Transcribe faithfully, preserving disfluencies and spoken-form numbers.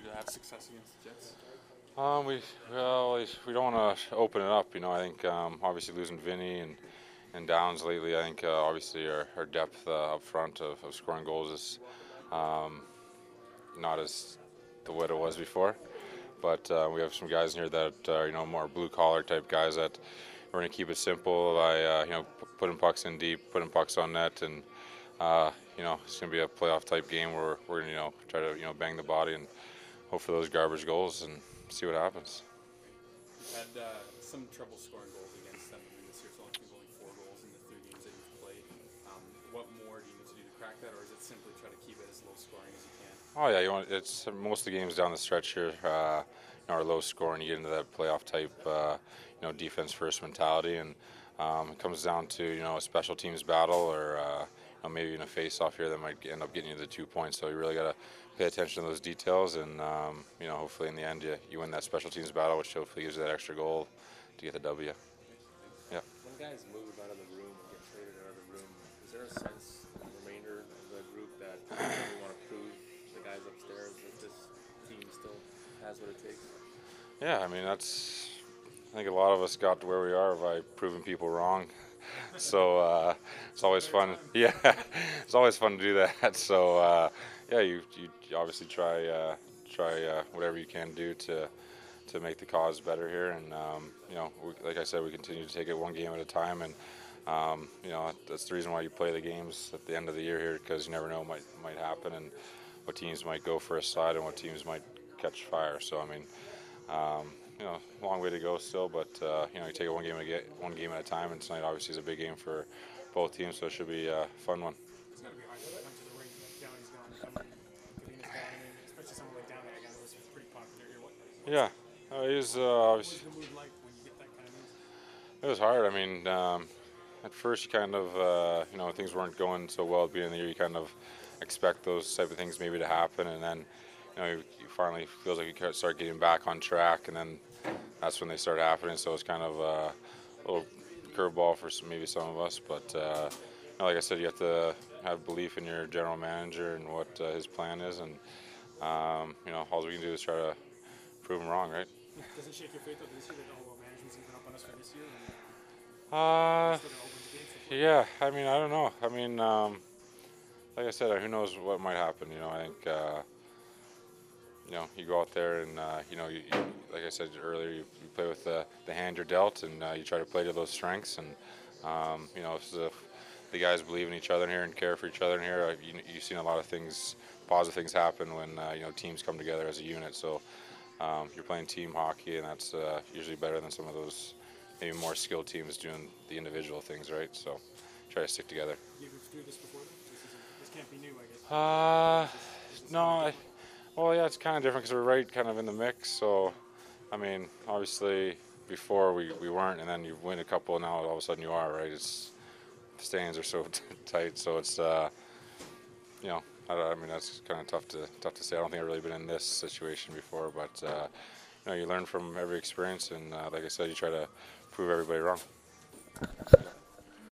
to have success against the Jets? Um, we well, we don't want to open it up. You know, I think um, obviously losing Vinny and and Downs lately. I think uh, obviously our, our depth uh, up front of, of scoring goals is um, not as the what it was before. But uh, we have some guys in here that are you know more blue collar type guys that we're going to keep it simple by uh, you know p- putting pucks in deep, putting pucks on net, and uh, you know it's going to be a playoff type game where we're going to you know try to you know bang the body and hope for those garbage goals and see what happens. You've had uh, some trouble scoring goals against them. I mean, this year it's only, only four goals in the three games that you've played. Um, what more do you need to do to crack that, or is it simply try to keep it as low scoring as you can? Oh yeah, you want it's most of the games down the stretch here uh, you know, are low scoring. You get into that playoff type, uh, you know, defense first mentality, and um, it comes down to you know a special teams battle or uh, you know, maybe in a face off here that might end up getting you the two points. So you really got to pay attention to those details, and um, you know hopefully in the end you, you win that special teams battle, which hopefully gives you that extra goal to get the W. Yeah. When guys move out of the room and get traded out of the room, is there a sense in the remainder of the group that we want to prove the guys upstairs that this team still has what it takes? Yeah, I mean that's. I think a lot of us got to where we are by proving people wrong. So uh, it's always fun. Yeah, it's always fun to do that. So uh, yeah, you, you obviously try uh, try uh, whatever you can do to to make the cause better here. And um, you know, we, like I said, we continue to take it one game at a time. And um, you know, that's the reason why you play the games at the end of the year here, because you never know what might might happen and what teams might go for a side and what teams might catch fire. So I mean. Um, you know, long way to go still, but uh, you know, you take it one game at a one game at a time, and tonight obviously is a big game for both teams, so it should be a fun one. It's got to be hard to come to the rink. Downey's gone, coming, Kavina's down, and especially someone like Downey again was pretty popular here. What, Yeah, uh, he was uh, what is obviously. the mood like when you get that kind of news? It was hard. I mean, um, at first you kind of, uh, you know, things weren't going so well at the beginning of the year. You kind of expect those type of things maybe to happen, and then, you know, you, you finally feels like you start getting back on track, and then that's when they start happening. So it's kind of uh, a little curveball for some, maybe some of us, but uh, you know, like I said, you have to have belief in your general manager and what uh, his plan is, and um, you know, all we can do is try to prove him wrong, right? Does it shake your faith though this year that oh well, management's even up on us for this year? And, Uh, still gonna open the gates for yeah. I mean, I don't know. I mean, um, like I said, who knows what might happen? You know, I think. Uh, You know, you go out there and uh, you know, you, you, like I said earlier, you, you play with the, the hand you're dealt, and uh, you try to play to those strengths. And um, you know, if the, the guys believe in each other in here and care for each other in here, uh, you, you've seen a lot of things, positive things happen when uh, you know teams come together as a unit. So um, you're playing team hockey, and that's uh, usually better than some of those maybe more skilled teams doing the individual things, right? So try to stick together. you been through this before though? This, isn't, this can't be new, I guess. Uh, Is this no, I. Well, yeah, it's kind of different because we're right kind of in the mix. So, I mean, obviously before we, we weren't, and then you win a couple, now all of a sudden you are, right? It's the stands are so tight, so it's uh, you know, I, I mean that's kind of tough to tough to say. I don't think I've really been in this situation before, but uh, you know, you learn from every experience, and uh, like I said, you try to prove everybody wrong.